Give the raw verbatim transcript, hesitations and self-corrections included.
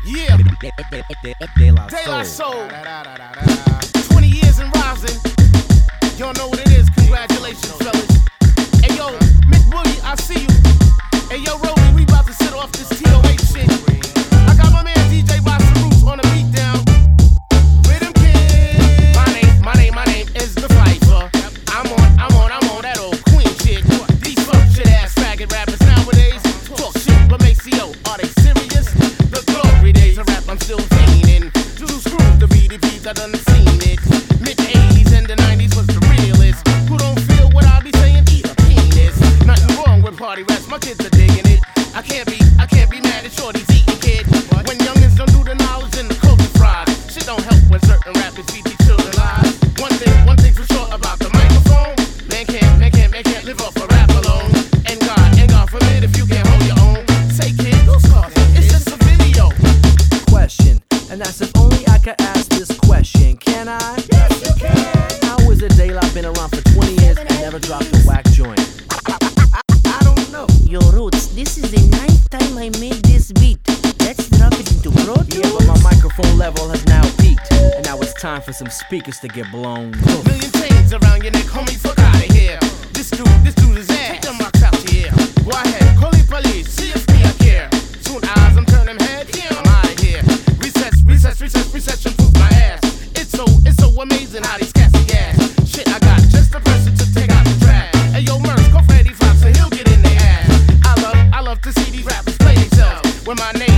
Yeah. De La De La Soul. Soul. twenty years and rising. Y'all know what it is. Congratulations, fellas. Hey, yo, Mick Willie, I see you. Hey, yo, Roby, we about to sit off this T O H shit. I got my man D J Rasta Roots on the beat down. Rhythm Kid. My name, my name, my name is The Phifer. I'm on, I'm on, I'm on that old Queen shit. These fuck shit ass faggot rappers nowadays talk shit, but make C O. Are they serious? The glory days of rap I'm still fiending. To screw the B D Ps, I done seen it. Mid eighties and the nineties was the realest. Who don't feel what I be saying? Eat a penis. Nothing wrong with party raps, my kids are digging it. I can't be, I can't be mad at shorties eating, kid. When youngins don't do the knowledge and the culture fries. Shit don't help when certain rappers feed these children lies. One thing, one thing's for sure about the microphone. Man can't, man can't, man can't live off a rap alone. And God, and God forbid if you can't hold your own. Say kid, those cars, it's just a video. Question, and that's if only I could ask this question. Can I? Yes, you can. How is it De La been around for twenty years and never dropped a whack joint? I don't know. Yo, Roots, this is the ninth time I made this beat. Let's drop it into Pro Tools. Yeah, but my microphone level has now peaked, and now it's time for some speakers to get blown. Million chains around your neck, homie, fuck out of here. This dude, this dude is ass. Take them rocks out your ear. Go ahead, call the police, see if me I care. Soon as I'm turning head, yeah, I'm out of here. Recess, recess, recess, recession, proof my ass. It's so, it's so amazing how these cats see ass. Shit, I got just the person to take out the trash. Hey, yo, Merce, go for Eddie Fox, so he'll get in their ass. I love, I love to see these rappers play themselves. When my name